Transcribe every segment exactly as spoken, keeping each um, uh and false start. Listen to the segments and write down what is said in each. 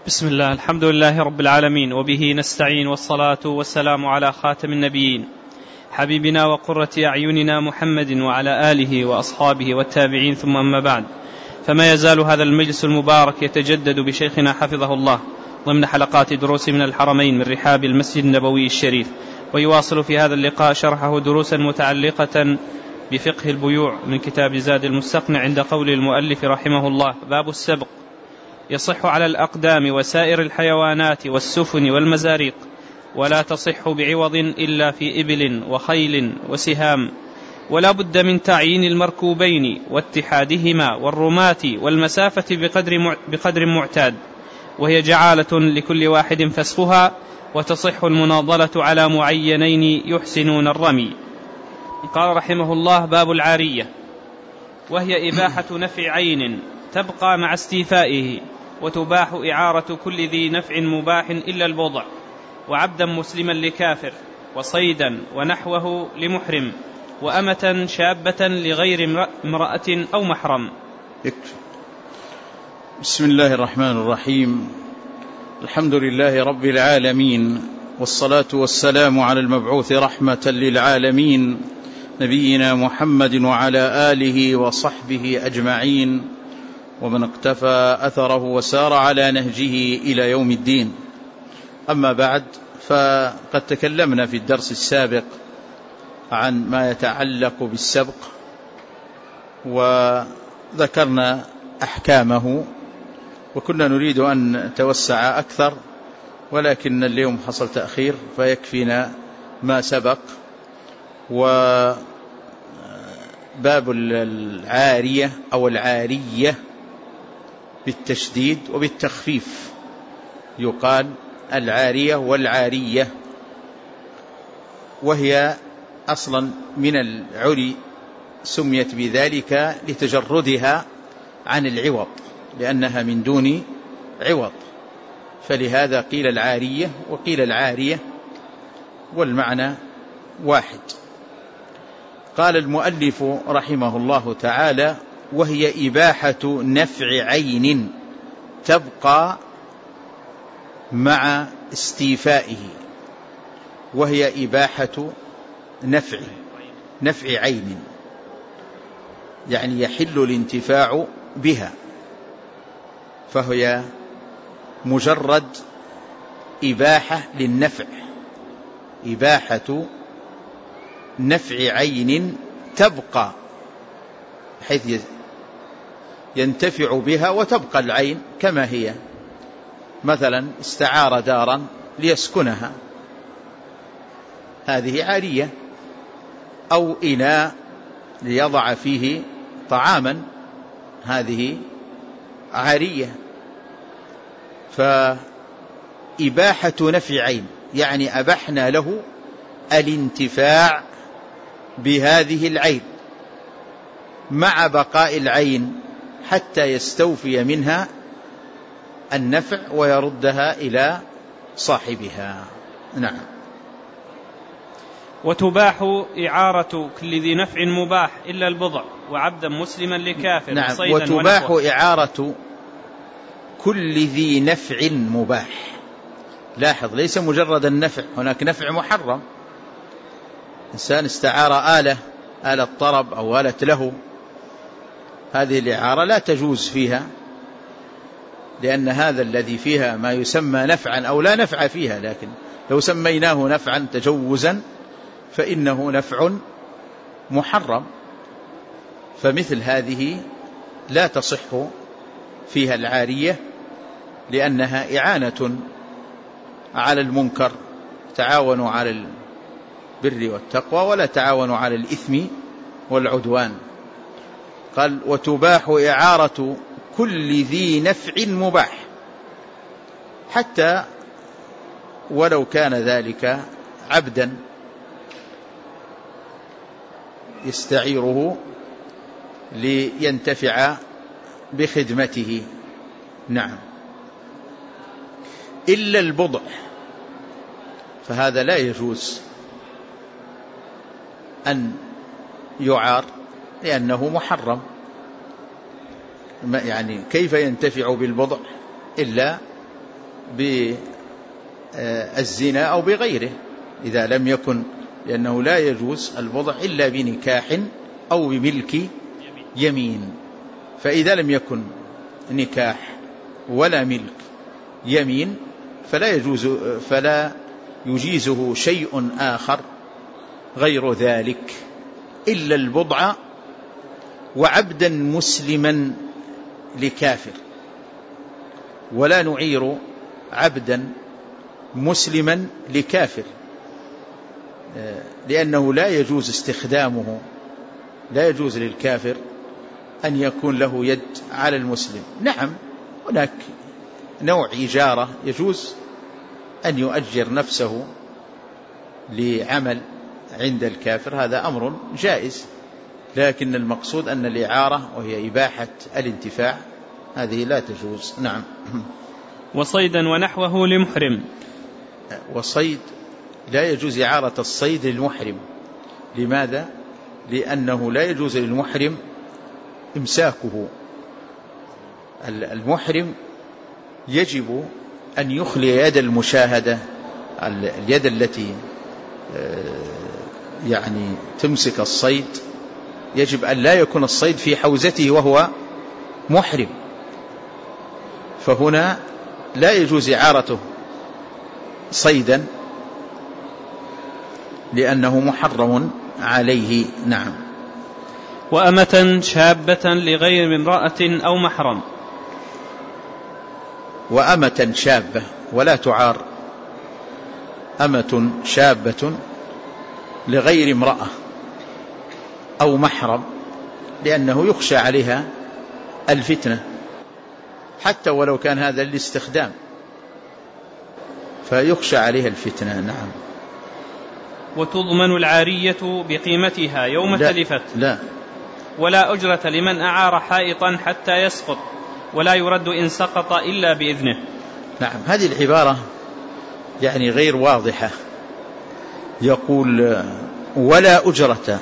بسم الله، الحمد لله رب العالمين، وبه نستعين، والصلاة والسلام على خاتم النبيين حبيبنا وقرة أعيننا محمد وعلى آله وأصحابه والتابعين، ثم أما بعد. فما يزال هذا المجلس المبارك يتجدد بشيخنا حفظه الله ضمن حلقات دروس من الحرمين من رحاب المسجد النبوي الشريف، ويواصل في هذا اللقاء شرحه دروسا متعلقة بفقه البيوع من كتاب زاد المستقنع عند قول المؤلف رحمه الله: باب السبق. يصح على الأقدام وسائر الحيوانات والسفن والمزاريق، ولا تصح بعوض إلا في إبل وخيل وسهام، ولا بد من تعيين المركوبين واتحادهما والرماة والمسافة بقدر, بقدر معتاد، وهي جعالة لكل واحد فسخها، وتصح المناضلة على معينين يحسنون الرمي. قال رحمه الله: باب العارية، وهي إباحة نفع عين تبقى مع استيفائه، وتباح إعارة كل ذي نفع مباح إلا البضع، وعبدا مسلما لكافر، وصيدا ونحوه لمحرم، وأمة شابة لغير امرأة أو محرم. بسم الله الرحمن الرحيم. الحمد لله رب العالمين، والصلاة والسلام على المبعوث رحمة للعالمين نبينا محمد وعلى آله وصحبه أجمعين، ومن اقتفى أثره وسار على نهجه إلى يوم الدين. أما بعد، فقد تكلمنا في الدرس السابق عن ما يتعلق بالسبق، وذكرنا أحكامه، وكنا نريد أن نتوسع أكثر، ولكن اليوم حصل تأخير فيكفينا ما سبق. وباب العارية أو العارية بالتشديد وبالتخفيف، يقال العارية والعارية، وهي أصلا من العري، سميت بذلك لتجردها عن العوض، لأنها من دون عوض، فلهذا قيل العارية وقيل العارية، والمعنى واحد. قال المؤلف رحمه الله تعالى: وهي إباحة نفع عين تبقى مع استيفائه. وهي إباحة نفع نفع عين، يعني يحل الانتفاع بها، فهي مجرد إباحة للنفع، إباحة نفع عين تبقى، حيث ينتفع بها وتبقى العين كما هي. مثلا استعار دارا ليسكنها، هذه عارية، أو إناء ليضع فيه طعاما، هذه عارية. فإباحة نفع عين يعني أبحنا له الانتفاع بهذه العين مع بقاء العين حتى يستوفي منها النفع ويردها إلى صاحبها. نعم. وتباح إعارة كل ذي نفع مباح إلا البضع، وعبدا مسلما لكافر. نعم. وتباح ونحوه. إعارة كل ذي نفع مباح. لاحظ، ليس مجرد النفع، هناك نفع محرم. إنسان استعار آلة آلة طرب أو آلة له، هذه الإعارة لا تجوز فيها، لأن هذا الذي فيها ما يسمى نفعا أو لا نفع فيها، لكن لو سميناه نفعا تجوزا فإنه نفع محرم، فمثل هذه لا تصح فيها العارية، لأنها إعانة على المنكر، تعاونوا على البر والتقوى ولا تعاونوا على الإثم والعدوان. قال: وتباح إعارة كل ذي نفع مباح، حتى ولو كان ذلك عبدا يستعيره لينتفع بخدمته. نعم. إلا البضع، فهذا لا يجوز أن يعار لأنه محرم. يعني كيف ينتفع بالبضع إلا بالزنا أو بغيره إذا لم يكن، لأنه لا يجوز البضع إلا بنكاح أو بملك يمين. فإذا لم يكن نكاح ولا ملك يمين فلا يجوز فلا يجيزه شيء آخر غير ذلك إلا البضع وعبدا مسلما لكافر. ولا نعير عبدا مسلما لكافر لأنه لا يجوز استخدامه، لا يجوز للكافر أن يكون له يد على المسلم. نعم هناك نوع إجارة يجوز أن يؤجر نفسه لعمل عند الكافر، هذا أمر جائز، لكن المقصود أن الإعارة وهي إباحة الانتفاع هذه لا تجوز. نعم. وصيدا ونحوه لمحرم. وصيد لا يجوز إعارة الصيد للمحرم. لماذا؟ لأنه لا يجوز للمحرم إمساكه. المحرم يجب أن يخلي يد المشاهدة، اليد التي يعني تمسك الصيد، يجب أن لا يكون الصيد في حوزته وهو محرم، فهنا لا يجوز إعارته صيدا لأنه محرم عليه. نعم. وأمة شابة لغير امرأة أو محرم. وأمة شابة ولا تعار، أمة شابة لغير امرأة أو محرم، لأنه يخشى عليها الفتنة حتى ولو كان هذا الاستخدام، فيخشى عليها الفتنة. نعم. وتضمن العارية بقيمتها يوم لا تلفت. لا. ولا أجرة لمن أعار حائطا حتى يسقط، ولا يرد إن سقط إلا بإذنه. نعم. هذه العبارة يعني غير واضحة. يقول ولا أجرة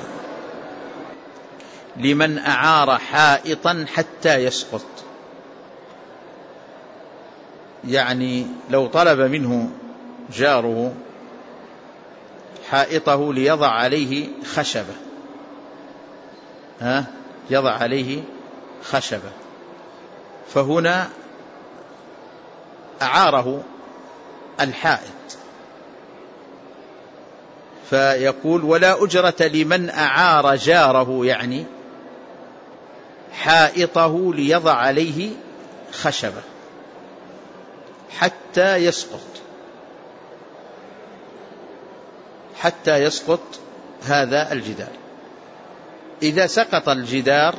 لمن أعار حائطا حتى يسقط، يعني لو طلب منه جاره حائطه ليضع عليه خشبة، ها يضع عليه خشبة، فهنا أعاره الحائط، فيقول ولا أجرة لمن أعار جاره، يعني حائطه ليضع عليه خشبة حتى يسقط، حتى يسقط هذا الجدار. إذا سقط الجدار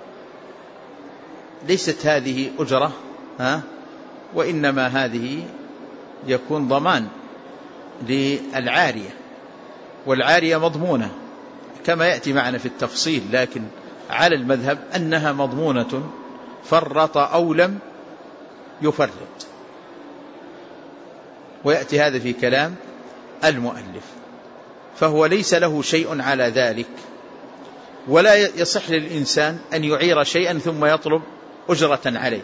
ليست هذه أجرة، ها وإنما هذه يكون ضمان للعارية، والعارية مضمونة كما يأتي معنا في التفصيل، لكن على المذهب أنها مضمونة فرط أو لم يفرط، ويأتي هذا في كلام المؤلف، فهو ليس له شيء على ذلك، ولا يصح للإنسان أن يعير شيئا ثم يطلب أجرة عليه،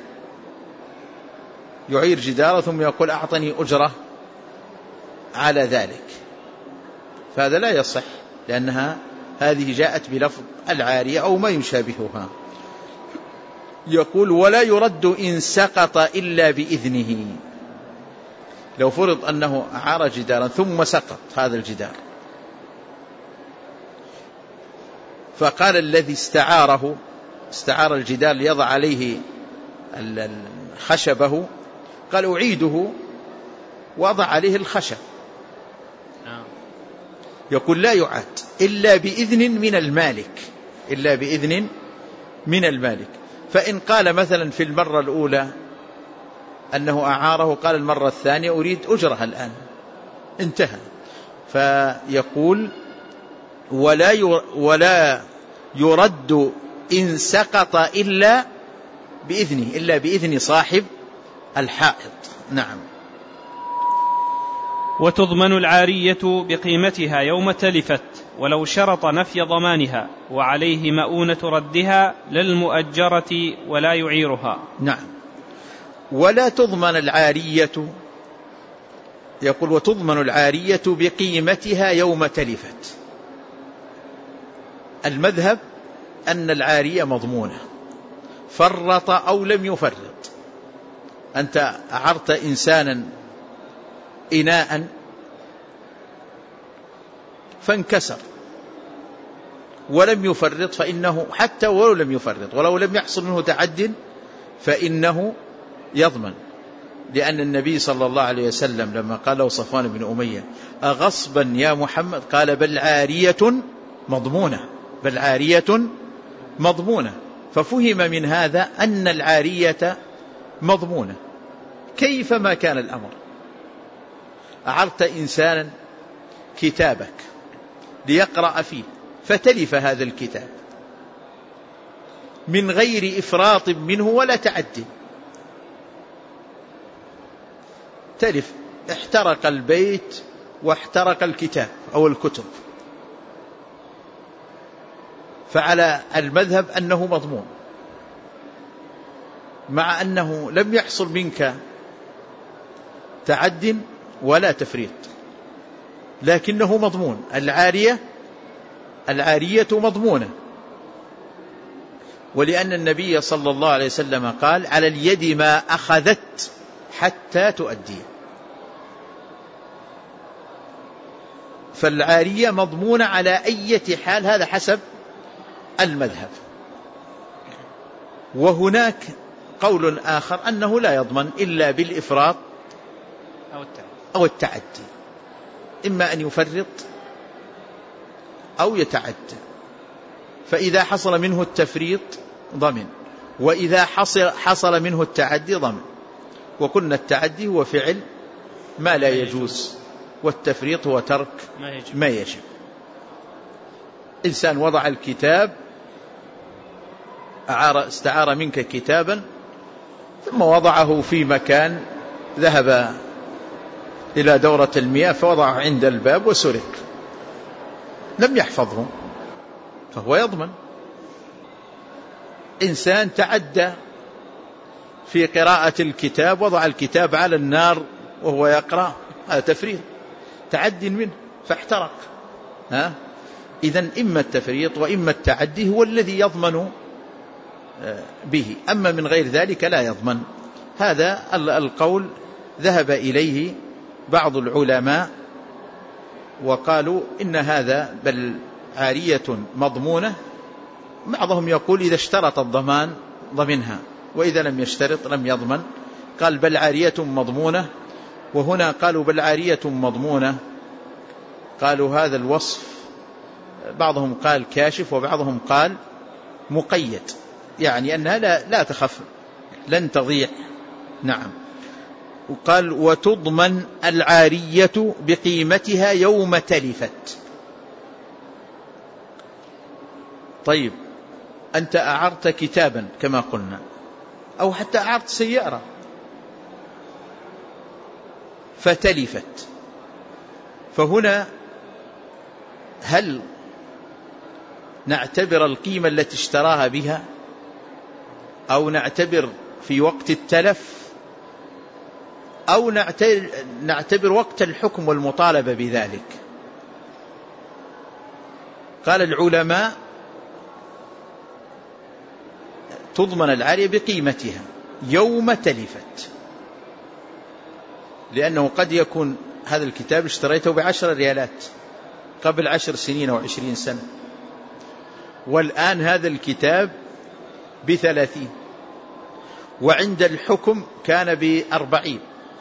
يعير جدارة ثم يقول أعطني أجرة على ذلك، فهذا لا يصح، لأنها هذه جاءت بلفظ العارية أو ما يشابهها. يقول ولا يرد إن سقط إلا بإذنه. لو فرض أنه أعار جدارا ثم سقط هذا الجدار، فقال الذي استعاره استعار الجدار ليضع عليه خشبه، قال أعيده وضع عليه الخشب، يقول لا يعاد إلا بإذن من المالك، إلا بإذن من المالك. فإن قال مثلا في المرة الأولى أنه أعاره، قال المرة الثانية أريد أجرها الآن، انتهى. فيقول ولا ولا يرد إن سقط إلا بإذنه، إلا بإذن صاحب الحائط. نعم. وتضمن العارية بقيمتها يوم تلفت، ولو شرط نفي ضمانها، وعليه مؤونة ردها للمؤجرة ولا يعيرها. نعم. ولا تضمن العارية يقول وتضمن العارية بقيمتها يوم تلفت. المذهب أن العارية مضمونة فرط أو لم يفرط. أنت أعرت إنسانا إناء فانكسر ولم يفرط فإنه حتى ولو لم يفرط ولو لم يحصل منه تعد فإنه يضمن، لأن النبي صلى الله عليه وسلم لما قال له صفوان بن أمية أغصبا يا محمد قال بل عارية مضمونة، بل عارية مضمونة. ففهم من هذا أن العارية مضمونة كيفما كان الأمر. أعرت إنسانا كتابك ليقرأ فيه فتلف هذا الكتاب من غير إفراط منه ولا تعد، تلف، احترق البيت واحترق الكتاب أو الكتب، فعلى المذهب أنه مضمون مع أنه لم يحصل منك تعد ولا تفريط، لكنه مضمون. العارية العارية مضمونة، ولأن النبي صلى الله عليه وسلم قال على اليد ما أخذت حتى تؤدي، فالعارية مضمونة على أي حال، هذا حسب المذهب. وهناك قول آخر أنه لا يضمن إلا بالإفراط أو التعدي، إما أن يفرط أو يتعدى، فإذا حصل منه التفريط ضمن، وإذا حصل, حصل منه التعدي ضمن. وقلنا التعدي هو فعل ما لا يجوز، والتفريط هو ترك ما يجب. إنسان وضع الكتاب، استعار منك كتابا ثم وضعه في مكان، ذهب إلى دورة المياه فوضعه عند الباب وسرق، لم يحفظه فهو يضمن. إنسان تعدى في قراءة الكتاب، وضع الكتاب على النار وهو يقرأ، هذا تفريط، تعد منه فاحترق. ها؟ إذن إما التفريط وإما التعدي هو الذي يضمن به، أما من غير ذلك لا يضمن. هذا القول ذهب إليه بعض العلماء وقالوا إن هذا بل عارية مضمونة. بعضهم يقول إذا اشترط الضمان ضمنها، وإذا لم يشترط لم يضمن. قال بل عارية مضمونة، وهنا قالوا بل عارية مضمونة، قالوا هذا الوصف بعضهم قال كاشف وبعضهم قال مقيد، يعني أنها لا, لا تخف لن تضيع. نعم. وقال وتضمن العارية بقيمتها يوم تلفت. طيب أنت أعرت كتابا كما قلنا، أو حتى أعرت سيارة فتلفت، فهنا هل نعتبر القيمة التي اشتراها بها أو نعتبر في وقت التلف أو نعتبر وقت الحكم والمطالبة بذلك؟ قال العلماء تضمن العارية بقيمتها يوم تلفت، لأنه قد يكون هذا الكتاب اشتريته بعشر ريالات قبل عشر سنين أو عشرين سنة، والآن هذا الكتاب بثلاثين، وعند الحكم كان بأربعين.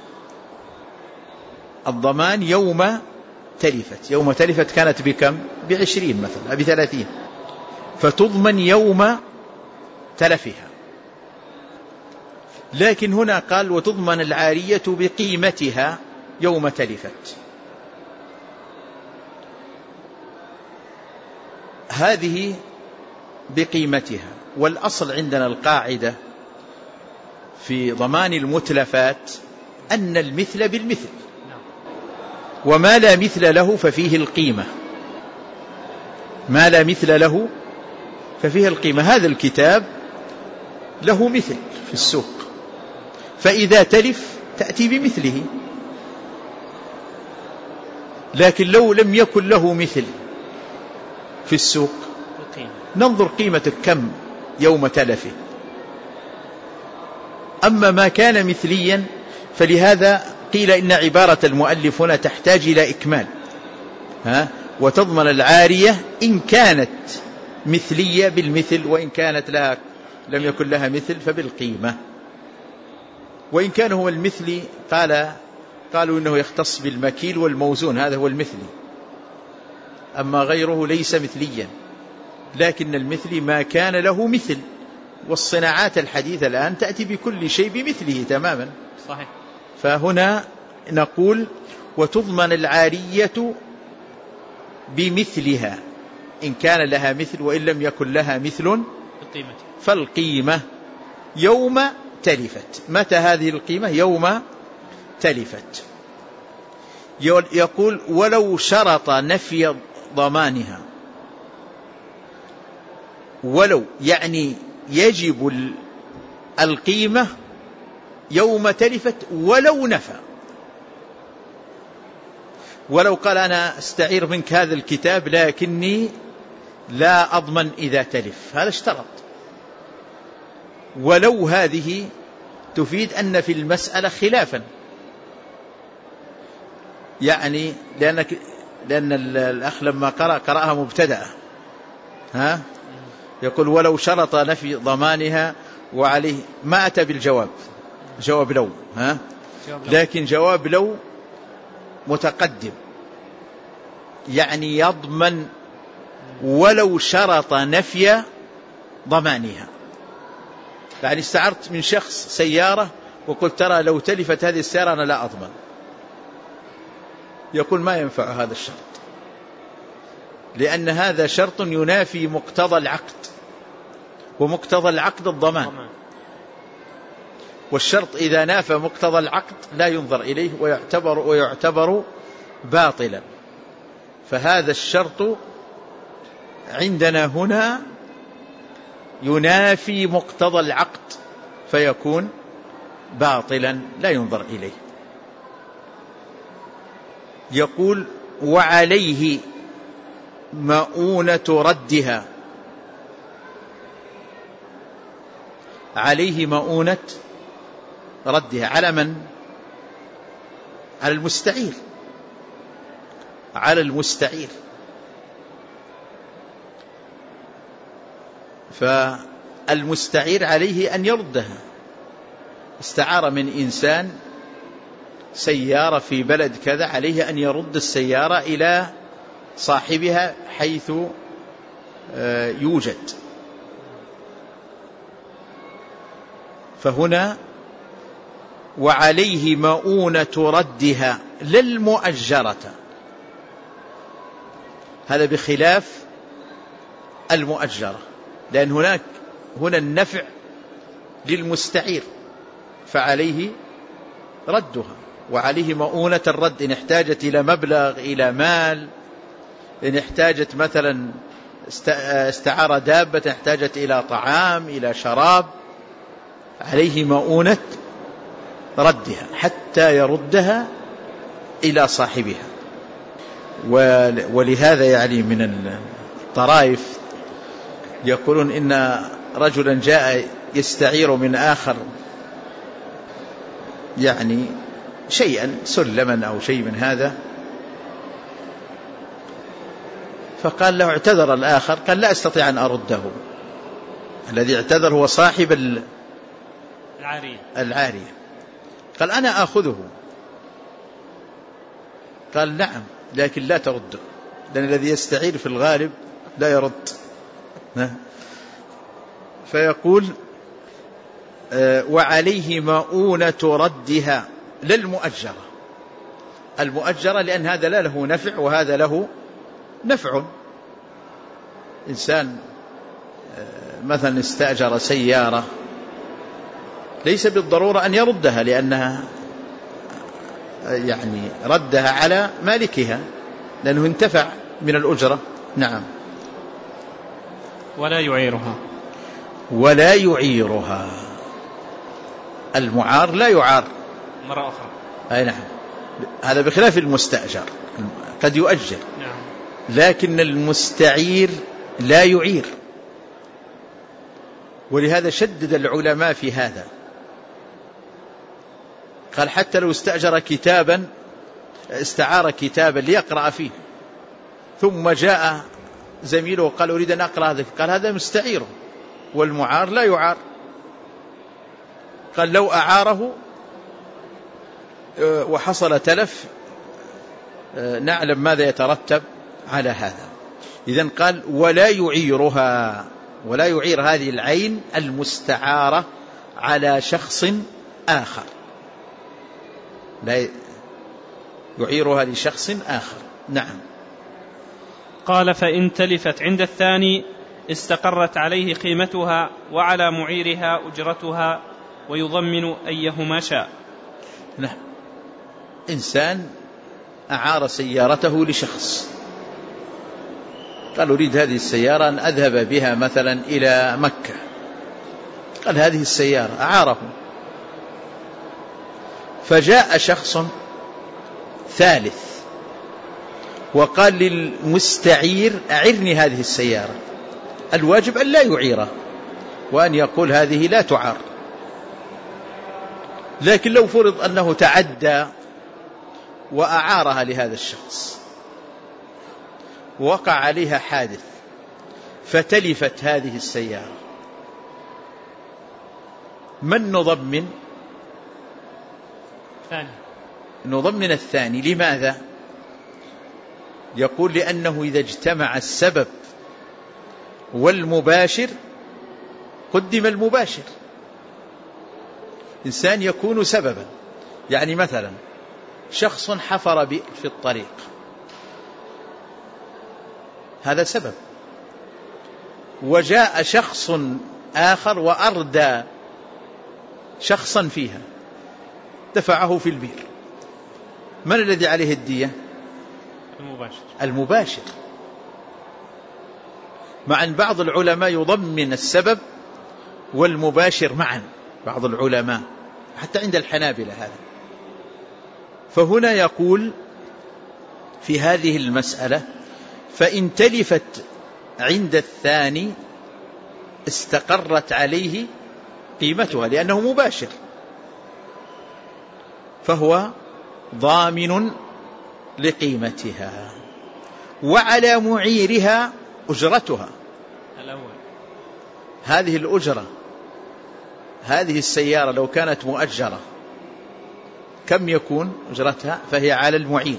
الضمان يوم تلفت، يوم تلفت كانت بكم؟ بعشرين مثلا، بثلاثين، فتضمن يوم تلفها. لكن هنا قال وتضمن العارية بقيمتها يوم تلفت. هذه بقيمتها، والأصل عندنا القاعدة في ضمان المتلفات أن المثل بالمثل، وما لا مثل له ففيه القيمة، ما لا مثل له ففيه القيمة. هذا الكتاب له مثل في السوق، فإذا تلف تأتي بمثله، لكن لو لم يكن له مثل في السوق ننظر قيمته كم يوم تلفه. أما ما كان مثليا فلهذا قيل إن عبارة المؤلف هنا تحتاج إلى إكمال، ها وتضمن العارية إن كانت مثلية بالمثل، وإن كانت لها لم يكن لها مثل فبالقيمة. وإن كان هو المثلي قال قالوا إنه يختص بالمكيل والموزون، هذا هو المثلي، أما غيره ليس مثليا، لكن المثلي ما كان له مثل، والصناعات الحديثة الآن تأتي بكل شيء بمثله تماما. صحيح. فهنا نقول وتضمن العارية بمثلها إن كان لها مثل، وإن لم يكن لها مثل فالقيمة يوم تلفت. متى هذه القيمة؟ يوم تلفت. يقول ولو شرط نفي ضمانها، ولو يعني يجب القيمة يوم تلفت ولو نفى. ولو قال أنا استعير منك هذا الكتاب لكني لا أضمن إذا تلف، هذا اشترط. ولو هذه تفيد أن في المسألة خلافا، يعني لأنك لأن الأخ لما قرأ قرأها مبتدأة، ها يقول ولو شرط نفي ضمانها وعليه، ما أتى بالجواب، جواب لو، ها لكن جواب لو متقدم، يعني يضمن ولو شرط نفي ضمانها. يعني استعرت من شخص سيارة وقلت ترى لو تلفت هذه السيارة أنا لا أضمن، يقول ما ينفع هذا الشرط، لأن هذا شرط ينافي مقتضى العقد، ومقتضى العقد الضمان، والشرط إذا نافى مقتضى العقد لا ينظر إليه ويعتبر, ويعتبر باطلا. فهذا الشرط عندنا هنا ينافي مقتضى العقد فيكون باطلا لا ينظر إليه. يقول وعليه مؤونة ردها، عليه مؤونة ردها على من؟ على المستعير، على المستعير. فالمستعير عليه أن يردها. استعار من إنسان سيارة في بلد كذا، عليه أن يرد السيارة إلى صاحبها حيث يوجد. فهنا وعليه مؤونة ردها للمؤجرة، هذا بخلاف المؤجرة، لأن هناك هنا النفع للمستعير فعليه ردها، وعليه مؤونة الرد إن احتاجت إلى مبلغ، إلى مال، إن احتاجت مثلا استعار دابة احتاجت إلى طعام إلى شراب، عليه مؤونة ردها حتى يردها إلى صاحبها. ولهذا يعني من الطرائف يقولون إن رجلا جاء يستعير من آخر يعني شيئا سلما أو شيء من هذا، فقال له اعتذر الآخر، قال لا أستطيع أن أرده. الذي اعتذر هو صاحب العارية, العارية. قال أنا أخذه، قال نعم لكن لا ترده، لأن الذي يستعير في الغالب لا يرد. فيقول وعليه مؤونة ردها للمؤجرة، المؤجرة لأن هذا لا له نفع وهذا له نفع. إنسان مثلا استأجر سيارة ليس بالضرورة أن يردها، لأنها يعني ردها على مالكها لأنه انتفع من الأجرة. نعم. ولا يعيرها، ولا يعيرها، المعار لا يعار مرة أخرى. أي نعم، هذا بخلاف المستأجر. قد يؤجر، لكن المستعير لا يعير. ولهذا شدد العلماء في هذا، قال حتى لو استأجر كتابا استعار كتابا ليقرأ فيه، ثم جاء زميله وقال أريد أن أقرأ هذا، قال هذا مستعيره، والمعار لا يعار. قال لو أعاره وحصل تلف نعلم ماذا يترتب على هذا. إذن قال ولا يعيرها، ولا يعير هذه العين المستعارة على شخص آخر، لا يعيرها لشخص آخر. نعم. قال فإن تلفت عند الثاني استقرت عليه قيمتها وعلى معيرها أجرتها ويضمن أيهما شاء. نعم. إنسان أعار سيارته لشخص، قال أريد هذه السيارة أن أذهب بها مثلا إلى مكة، قال هذه السيارة أعاره، فجاء شخص ثالث وقال للمستعير أعرني هذه السيارة، الواجب أن لا يعيره وأن يقول هذه لا تعار. لكن لو فرض أنه تعدى وأعارها لهذا الشخص وقع عليها حادث فتلفت هذه السيارة، من نضمن؟ ثاني. نضمن الثاني. لماذا؟ يقول لأنه إذا اجتمع السبب والمباشر قدم المباشر. إنسان يكون سببا، يعني مثلا شخص حفر بئر في الطريق، هذا سبب، وجاء شخص آخر وأردى شخصا فيها دفعه في البئر، من الذي عليه الدية؟ المباشر. المباشر. مع أن بعض العلماء يضمن السبب والمباشر معا، بعض العلماء حتى عند الحنابلة هذا. فهنا يقول في هذه المسألة فإن تلفت عند الثاني استقرت عليه قيمتها لأنه مباشر، فهو ضامن لقيمتها، وعلى معيرها أجرتها. الأول هذه الأجرة، هذه السيارة لو كانت مؤجرة كم يكون أجرتها؟ فهي على المعير.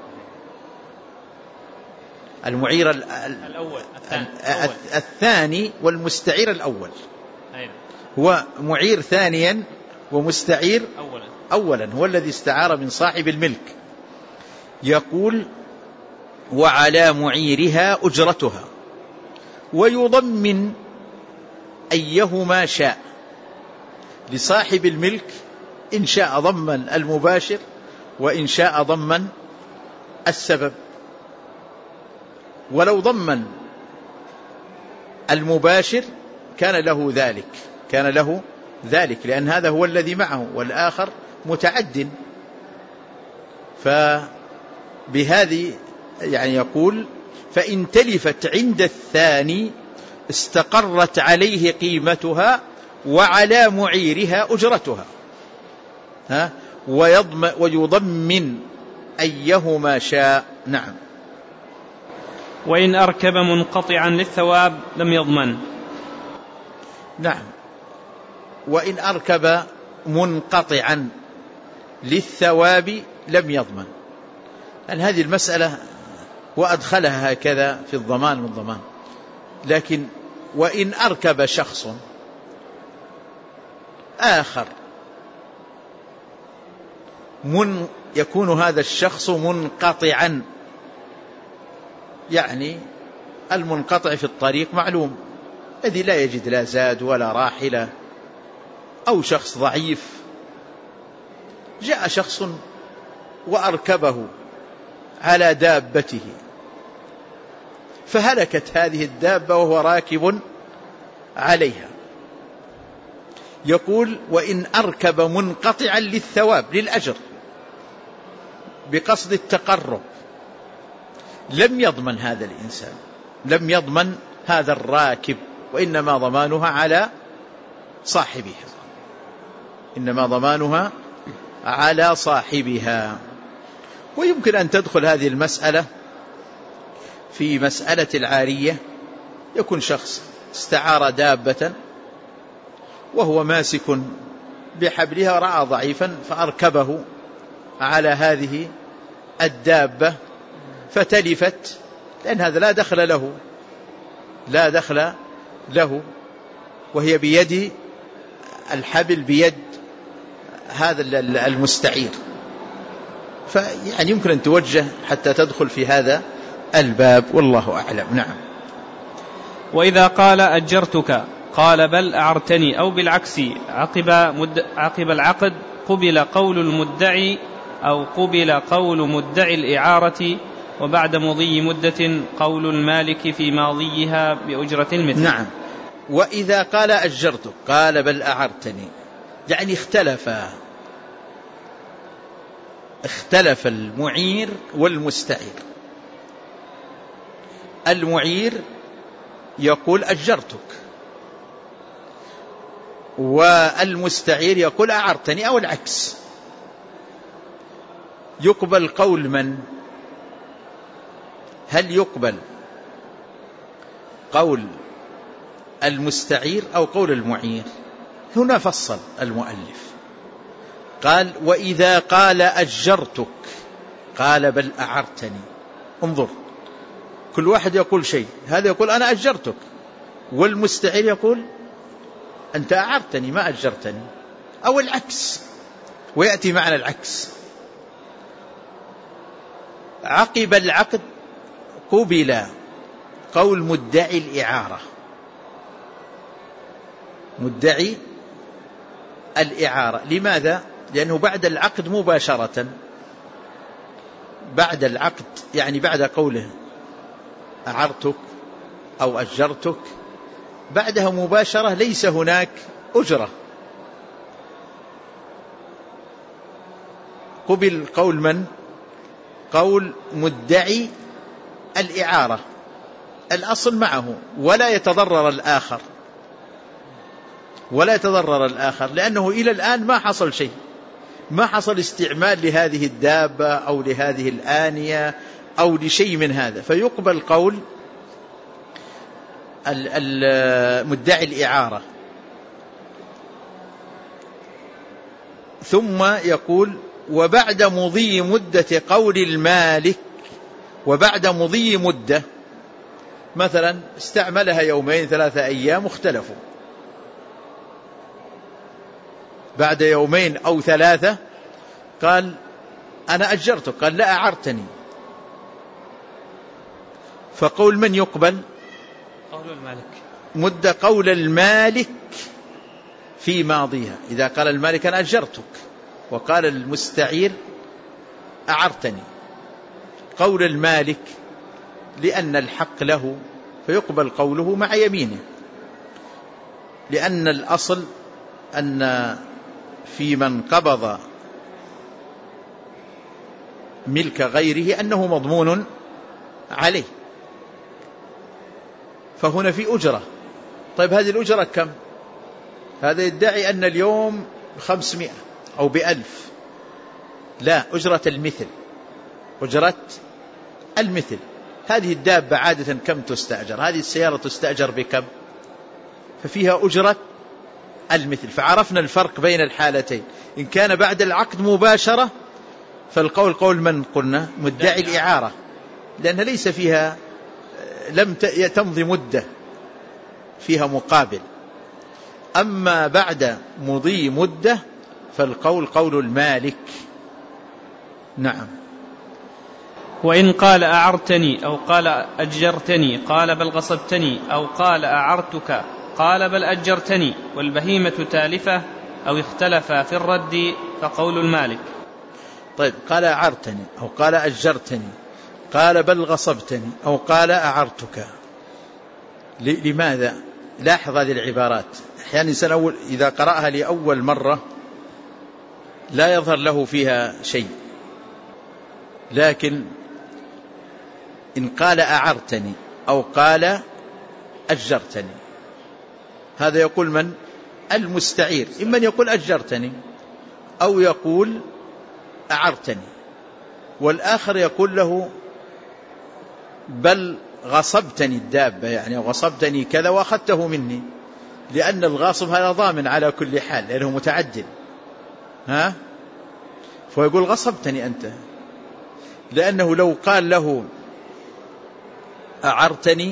المعير الأول الثاني, الثاني والمستعير الأول. هو معير ثانيا ومستعير أولا. أولا هو الذي استعار من صاحب الملك. يقول وعلى معيرها أجرتها ويضمن أيهما شاء. لصاحب الملك إن شاء ضمن المباشر وإن شاء ضمن السبب. ولو ضمن المباشر كان له ذلك كان له ذلك لأن هذا هو الذي معه والآخر متعد. فبهذه يعني يقول فإن تلفت عند الثاني استقرت عليه قيمتها وعلى معيرها أجرتها، ها ويضمن أيهما شاء. نعم. وإن أركب منقطعا للثواب لم يضمن. نعم. وإن أركب منقطعا للثواب لم يضمن. يعني هذه المسألة وأدخلها هكذا في الضمان والضمان. لكن وإن أركب شخص آخر من يكون هذا الشخص منقطعا، يعني المنقطع في الطريق معلوم الذي لا يجد لا زاد ولا راحلة، أو شخص ضعيف. جاء شخص وأركبه على دابته فهلكت هذه الدابة وهو راكب عليها. يقول وإن أركب منقطعا للثواب للأجر بقصد التقرب لم يضمن هذا الإنسان، لم يضمن هذا الراكب، وإنما ضمانها على صاحبها، إنما ضمانها على صاحبها. ويمكن أن تدخل هذه المسألة في مسألة العارية. يكون شخص استعار دابة وهو ماسك بحبلها، رأى ضعيفا فأركبه على هذه الدابة فتلفت، لأن هذا لا دخل له، لا دخل له، وهي بيد الحبل بيد هذا المستعير، فيعني يمكن أن توجه حتى تدخل في هذا الباب، والله أعلم. نعم. وإذا قال أجرتك قال بل أعرتني، أو بالعكس عقب, مد... عقب العقد قبل قول المدعي أو قبل قول مدعي الإعارة، وبعد مضي مدة قول المالك في ماضيها بأجرة المثل. نعم. وإذا قال أجرتك قال بل أعرتني، يعني اختلف اختلف المعير والمستعير. المعير يقول أجرتك، والمستعير يقول أعرتني، أو العكس. يقبل قول من؟ هل يقبل قول المستعير أو قول المعير؟ هنا فصل المؤلف قال وإذا قال أجرتك قال بل أعرتني. انظر، كل واحد يقول شيء، هذا يقول أنا أجرتك، والمستعير يقول أنت أعرتني ما أجرتني، أو العكس، ويأتي معنى العكس. عقب العقد قبل قول مدعي الإعارة، مدعي الإعارة. لماذا؟ لأنه بعد العقد مباشرة، بعد العقد يعني بعد قوله أعرتك أو أجرتك، بعدها مباشرة ليس هناك أجرة. قبل قول من؟ قول مدعي الإعارة، الأصل معه، ولا يتضرر الآخر، ولا يتضرر الآخر، لأنه إلى الآن ما حصل شيء، ما حصل استعمال لهذه الدابة أو لهذه الآنية أو لشيء من هذا، فيقبل قول مدعي الإعارة. ثم يقول وبعد مضي مدة قول المالك، وبعد مضي مدة، مثلا استعملها يومين ثلاثة أيام اختلفوا، بعد يومين أو ثلاثة قال أنا أجرتك، قال لا أعرتني، فقول من يقبل؟ قول المالك. مدة قول المالك في ماضيها. إذا قال المالك أنا أجرتك وقال المستعير أعرتني، قول المالك لأن الحق له فيقبل قوله مع يمينه، لأن الأصل أن في من قبض ملك غيره أنه مضمون عليه، فهنا في أجرة. طيب هذه الأجرة كم؟ هذا يدعي أن اليوم خمسمائة أو بألف، لا، أجرة المثل، أجرة المثل. هذه الدابة عادة كم تستأجر؟ هذه السيارة تستأجر بكم؟ ففيها أجرة المثل. فعرفنا الفرق بين الحالتين. إن كان بعد العقد مباشرة فالقول قول من قلنا؟ مدعي الإعارة، لأنها ليس فيها، لم تمضي مدة فيها مقابل. أما بعد مضي مدة فالقول قول المالك. نعم. وإن قال أعرتني أو قال أجرتني قال بل غصبتني، أو قال أعرتك قال بل أجرتني، والبهيمة تالفة أو اختلف في الرد فقول المالك. طيب قال أعرتني أو قال أجرتني قال بل غصبتني أو قال أعرتك، لماذا؟ لاحظ هذه العبارات، أحيانا الإنسان أول إذا قرأها لأول مرة لا يظهر له فيها شيء، لكن إن قال أعرتني أو قال أجرتني، هذا يقول من؟ المستعير، إما يقول أجرتني أو يقول أعرتني، والآخر يقول له بل غصبتني الدابة، يعني غصبتني كذا وأخذته مني، لأن الغاصب هذا ضامن على كل حال لأنه متعدل، ها؟ فيقول غصبتني أنت، لأنه لو قال له أعرتني،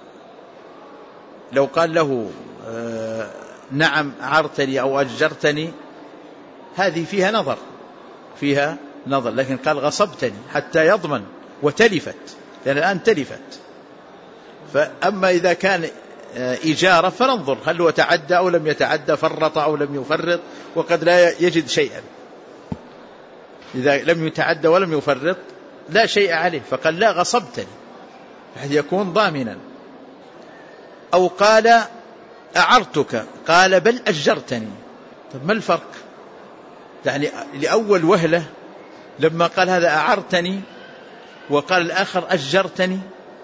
لو قال له آه نعم أعرتني أو أجرتني، هذه فيها نظر، فيها نظر، لكن قال غصبتني حتى يضمن وتلفت، لأن الآن تلفت. فأما إذا كان إجارة فننظر هل هو تعدى أو لم يتعدى، فرط أو لم يفرط، وقد لا يجد شيئا. إذا لم يتعدى ولم يفرط لا شيء عليه، فقال لا غصبتني، بحيث يكون ضامنا. أو قال أعرتك، قال بل أجرتني. طب ما الفرق؟ يعني لأول وهلة لما قال هذا أعرتني وقال الآخر أجرتني،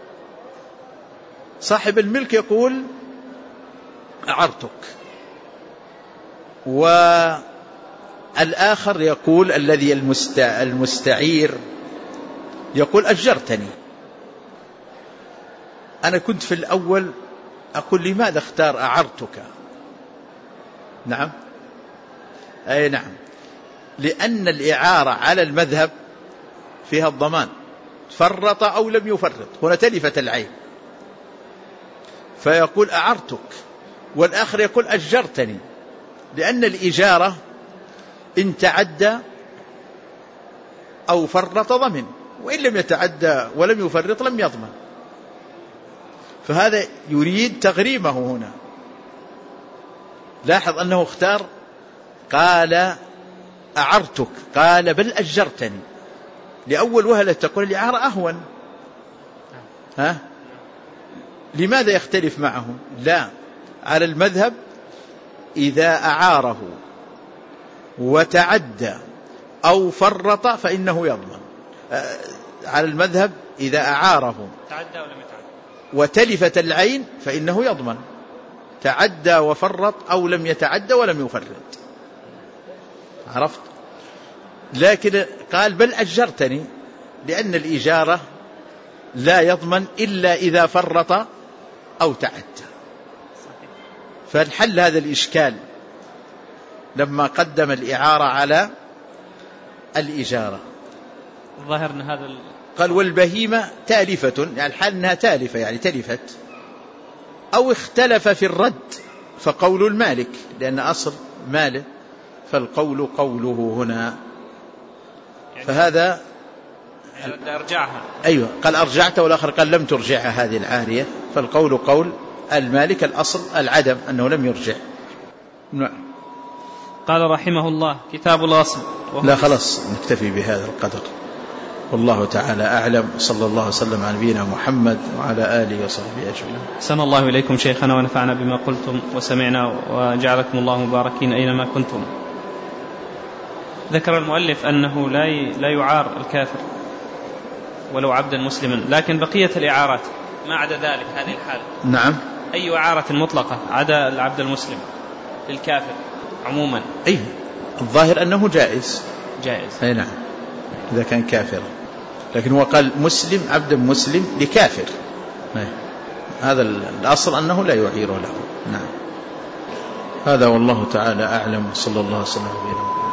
صاحب الملك يقول أعرتك، والآخر يقول الذي المستعير يقول أجرتني. أنا كنت في الأول أقول لماذا اختار أعرتك؟ نعم، أي نعم، لأن الإعارة على المذهب فيها الضمان، فرط أو لم يفرط، هنا تلفت العين، فيقول أعرتك، والآخر يقول أجرتني، لأن الإجارة إن تعدى أو فرط ضمن، وإن لم يتعدى ولم يفرط لم يضمن. فهذا يريد تغريمه هنا. لاحظ أنه اختار قال أعرتك، قال بل أجرتني، لأول وهلة تقول الإعارة أهون، ها؟ لماذا يختلف معه؟ لا، على المذهب إذا أعاره وتعدى أو فرط فإنه يضمن. على المذهب إذا أعاره تعدى ولم يتعدى وتلفت العين فإنه يضمن، تعدى وفرط أو لم يتعدى ولم يفرط، عرفت؟ لكن قال بل أجرتني، لأن الإجارة لا يضمن إلا إذا فرط أو تعدى. فالحل هذا الإشكال لما قدم الإعارة على الإجارة. الظاهر أن هذا ال... قال والبهيمة تالفة، يعني الحال أنها تالفة يعني تلفت، أو اختلف في الرد فقول المالك، لأن أصل ماله، فالقول قوله هنا. يعني فهذا يعني أرجعها، أيوة، قال أرجعت، والآخر قال لم ترجعها هذه العارية، فالقول قول المالك، الأصل العدم أنه لم يرجع. نعم. قال رحمه الله كتاب الغصب. لا خلاص نكتفي بهذا القدر، والله تعالى أعلم، صلى الله وسلم على نبينا محمد وعلى آله وصحبه أجمعين. أحسن الله إليكم شيخنا ونفعنا بما قلتم وسمعنا وجعلكم الله مباركين أينما كنتم. ذكر المؤلف أنه لا لا يعار الكافر ولو عبدا مسلما، لكن بقية الإعارات ما عدا ذلك هذه الحالة. نعم. أي إعارة مطلقة عدا العبد المسلم للكافر عموما؟ أي الظاهر أنه جائز. جائز. أي نعم، إذا كان كافرا، لكن هو قال مسلم، عبد مسلم لكافر، هذا الأصل أنه لا يعير له. نعم. هذا والله تعالى أعلم، صلى الله عليه وسلم.